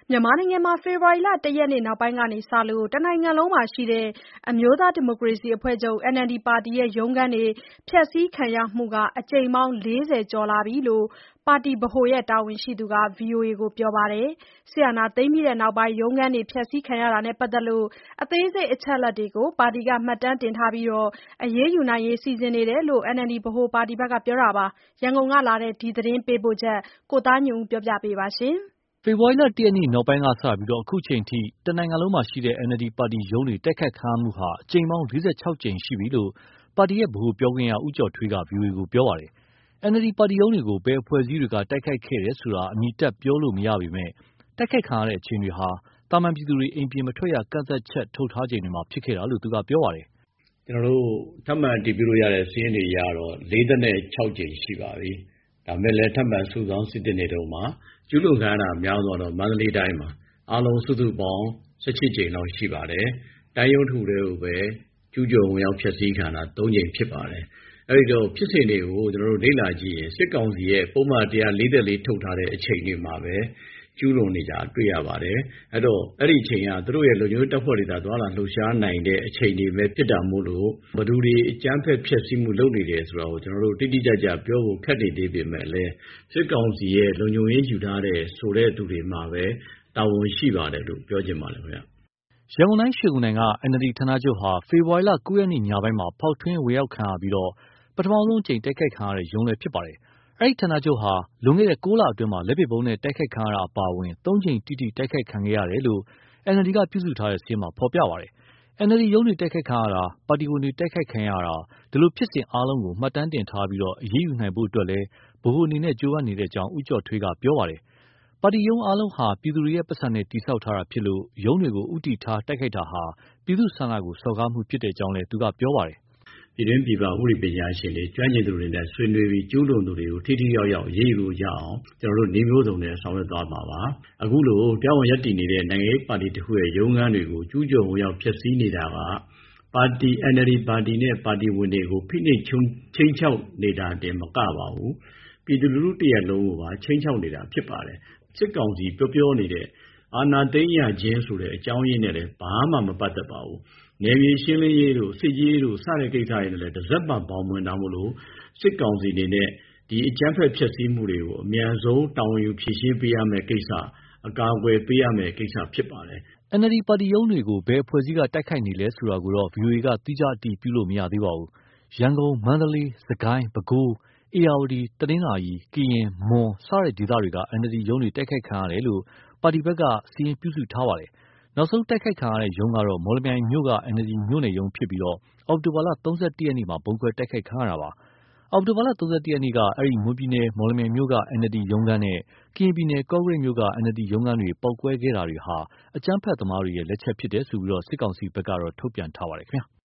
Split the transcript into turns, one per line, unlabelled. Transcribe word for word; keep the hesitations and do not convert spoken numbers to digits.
မြန်မာနိုင်ငံမှာ ဖေဖော်ဝါရီလ ၁ ရက်နေ့ နောက်ပိုင်းကစလို့ တနိုင်ငံလုံးမှာရှိတဲ့ အမျိုးသားဒီမိုကရေစီအဖွဲ့ချုပ် အန်အယ်လ်ဒီ ပါတီရုံးခန်းတွေ ဖျက်ဆီးခံရမှု အကြိမ်ပေါင်း ၄၀ ကျော်လာပြီလို့ ပါတီဗဟိုတာဝန်ရှိသူက ဗွီအိုအေကို ပြောပါတယ်။ စစ်အာဏာသိမ်းပြီးနောက်ပိုင်း ရုံးခန်းတွေ ဖျက်ဆီးခံရတာနဲ့ပတ်သက်လို့ အသေးစိတ်အချက်အလက်တွေကို ပါတီက မှတ်တမ်းတင်ထားပြီး အရေးယူနိုင်ရေး စီစဉ်နေတယ်လို့ အန်အယ်လ်ဒီ ဗဟိုပါတီက ပြောပါတယ်။ ရန်ကုန်ကလာတဲ့ ဒီသတင်းပေးပို့ချက်ကို ကိုသားညွန့်ဦး ပြောပြပါမယ်။
ဖေဖော်ဝါရီလ ၁ ရက်နေ့ နောက်ပိုင်းကစလို့ အခုချိန်အထိ တနိုင်ငံလုံးမှာရှိတဲ့ အန်အယ်လ်ဒီ ပါတီရုံးတွေ တိုက်ခိုက်ခံရမှုဟာ အကြိမ်ပေါင်း ၄၆ ကြိမ်ရှိပြီလို့ ပါတီဗဟိုပြောခွင့်ရ ဦးကျော်ထွေးက ဗွီအိုအေကို ပြောပါတယ်။ အန်အယ်လ်ဒီ ပါတီရုံးတွေကို ဘယ်အဖွဲ့အစည်းတွေက တိုက်ခိုက်ခဲ့တယ်ဆိုတာ အမည်တပ်ပြောလို့မရပေမယ့် တိုက်ခိုက်ခံရတဲ့ အချိန်တွေဟာ သာမန်ပြည်သူတွေ အိမ်ပြင်မထွက်ရ ကန့်သတ်ချက်ထုတ်ထားချိန်တွေမှာ ဖြစ်ခဲ့တာလို့ သူကပြောပါတယ်
။ “ကျနော်တို့ ထပ်မံအတည်ပြုလို့ရတဲ့ စာရင်းတွေအရတော့ ၄၆ ကြိမ်ရှိပါပြီ။ ဒါပေမယ့်လည်း ထပ်မံစုဆောင်းစိစစ်နေတုန်းပါ။ ကျူးလွန်ခံရတာအများဆုံးကတော့ မန္တလေးတိုင်းမှာ အားလုံးစုစုပေါင်း ၁၈ ကြိမ်လောက်ရှိပါတယ်။ တိုင်းရုံးတခုတည်းကိုပဲ ကျူးကျော်ဝင်ရောက်ဖျက်ဆီးခံရတာ သုံးကြိမ်ဖြစ်ပါတယ်။ အဲဒီတော့ ဖြစ်စဉ်တွေကို ကျနော်တို့ လေ့လာကြည့်ရင် စစ်ကောင်စီရဲ့ ပုဒ်မ ၁၄၄ ထုတ်ထားတဲ့အချိန်တွေမှာပဲ ကျူးလွန်နေတာတွေ့ရပါတယ်။ အဲဒီတော့ အဲဒီအချိန်က သူတို့ရဲ့ လုံခြုံရေးတပ်ဖွဲ့တွေသာ သွားလာလှုပ်ရှားနိုင်တဲ့အချိန်တွေပဲ ဖြစ်တာမို့လို့ ဘယ်သူတွေ အကြမ်းဖက်ဖျက်ဆီးမှုလုပ်နေတယ်ဆိုတာကို ကျနော်တို့ တိတိကျကျပြောဖို့ ခက်နေသေးပေမယ့်လည်း စစ်ကောင်စီရဲ့ လုံခြုံရေးယူထားတယ်ဆိုတဲ့သူတွေမှာပဲ တာဝန်ရှိပါတယ်လို့ ပြောချင်ပါတယ်ခင်ဗျ။
” ရန်ကုန်တိုင်း ရွှေဂုံတိုင်က အန်အယ်လ်ဒီ ဌာနချုပ်ဟာ ဖေဖော်ဝါရီလ ၉ ရက်နေ့ ညပိုင်းမှာ ဖောက်ထွင်းဝင်ရောက်ခံရပြီး ပထမဆုံးအကြိမ် တိုက်ခိုက်ခံရတဲ့ရုံးလည်းဖြစ်ပါတယ်။ အဲဒီဌာနချုပ်ဟာ လွန်ခဲ့တဲ့ ၉ လအတွင်း လက်ပစ်ဗုံးနဲ့ တိုက်ခိုက်ခံရတာအပါအဝင် သုံးကြိမ်တိတိ တိုက်ခိုက်ခံခဲ့ရတယ်လို့ အန်အယ်လ်ဒီက ပြုစုထားတဲ့စာရင်းမှာ ဖော်ပြပါတယ်။ အန်အယ်လ်ဒီရုံးတွေ တိုက်ခိုက်ခံရတာ၊ ပါတီဝင်တွေ တိုက်ခိုက်ခံရတာ ဒီလိုဖြစ်စဉ်အားလုံးကို မှတ်တမ်းတင်ထားပြီး အရေးယူနိုင်ဖို့အတွက်လည်း ဗဟိုအနေနဲ့ ကြိုးပမ်းနေတဲ့အကြောင်း ဦးကျော်ထွေးက ပြောပါတယ်။ ပါတီရုံးအားလုံးဟာ ပြည်သူတွေရဲ့ ပိုက်ဆံနဲ့ တည်ဆောက်ထားတာဖြစ်လို့ ရုံးတွေကို ဦးတည်ထားတိုက်ခိုက်တာဟာ ပြည်သူ့ဆန္ဒကို စော်ကားမှုဖြစ်ကြောင်းလည်း သူကပြောပါတယ်
။ “ပြည်တွင်းပြည်ပ ဥပဒေပညာရှင်တွေ ကျွမ်းကျင်သူတွေနဲ့ ဆွေးနွေးပြီး ကျူးလွန်သူတွေကို ထိထိရောက်ရောက် အရေးယူလို့ရအောင် ကျနော်တို့ နည်းမျိုးစုံနဲ့ ဆောင်ရွက်သွားမှာပါ။ အခုလို တရားဝင်ရပ်တည်နေတဲ့ နိုင်ငံရေးပါတီတခုရဲ့ ရုံးခန်းတွေကို ကျူးကျော်ဝင်ရောက်ဖျက်ဆီးနေတာက ပါတီ အန်အယ်လ်ဒီ ပါတီနဲ့ ပါတီဝင်တွေကို ဖိနှိပ်ခြိမ်းခြောက်နေတာတင်မကပါဘူး။ ပြည်သူလူထုတရပ်လုံးကိုပါ ခြိမ်းခြောက်နေတာဖြစ်ပါတယ်။ စစ်ကောင်စီပြောပြောနေတဲ့ အာဏာသိမ်းရခြင်းဆိုတဲ့ အကြောင်းရင်းနဲ့လည်း ဘာမှမပတ်သက်ပါဘူး။ နယ်မြေရှင်းလင်းရေးတို့ စစ်ရေးတို့ စတဲ့ကိစ္စတွေနဲ့လည်း တစက်မှဘောင်မဝင်တာမို့လို့ စစ်ကောင်စီအနေနဲ့ ဒီအကြမ်းဖက်ဖျက်ဆီးမှုတွေကို အမြန်ဆုံးတာဝန်ယူဖြေရှင်းပေးရမယ့်ကိစ္စ အကာအကွယ်ပေးရမယ့်ကိစ္စဖြစ်ပါတယ်။
” အန်အယ်လ်ဒီ ပါတီရုံးတွေကို ဘယ်အဖွဲ့အစည်းက တိုက်ခိုက်နေလဲဆိုတာကိုတော့ ဗွီအိုအေက သီးခြားအတည်ပြုလို့ မရသေးပါဘူး။ ရန်ကုန်၊ မန္တလေး၊ စစ်ကိုင်း၊ ပဲခူး၊ ဧရာဝတီ၊ တနင်္သာရီ၊ ကရင်၊ မွန် စတဲ့ဒေသတွေက အန်အယ်လ်ဒီရုံးတွေ တိုက်ခိုက်ခံရတယ်လို့ ပါတီဘက်က စာရင်းပြုစုထားပါတယ်။ နောက်ဆုံးတိုက်ခိုက်ခံရတဲ့ရုံးကတော့ မော်လမြိုင်မြို့က အန်အယ်လ်ဒီ မြို့နယ်ရုံးဖြစ်ပြီး အောက်တိုဘာလ ၃၁ ရက်နေ့မှာ ဗုံးခွဲတိုက်ခိုက်ခံရတာပါ။ အောက်တိုဘာလ ၃၁ ရက်နေ့က အဲဒီ မွန်ပြည်နယ် မော်လမြိုင်မြို့က အန်အယ်လ်ဒီ ရုံးခန်းနဲ့ ကရင်ပြည်နယ် ကော့ကရိတ်မြို့က အန်အယ်လ်ဒီ ရုံးခန်းတွေ ပေါက်ကွဲခဲ့တာတွေဟာ အကြမ်းဖက်သမားတွေရဲ့ လက်ချက်ဖြစ်တယ်လို့ စစ်ကောင်စီဘက်က ထုတ်ပြန်ထားပါတယ်ခင်ဗျာ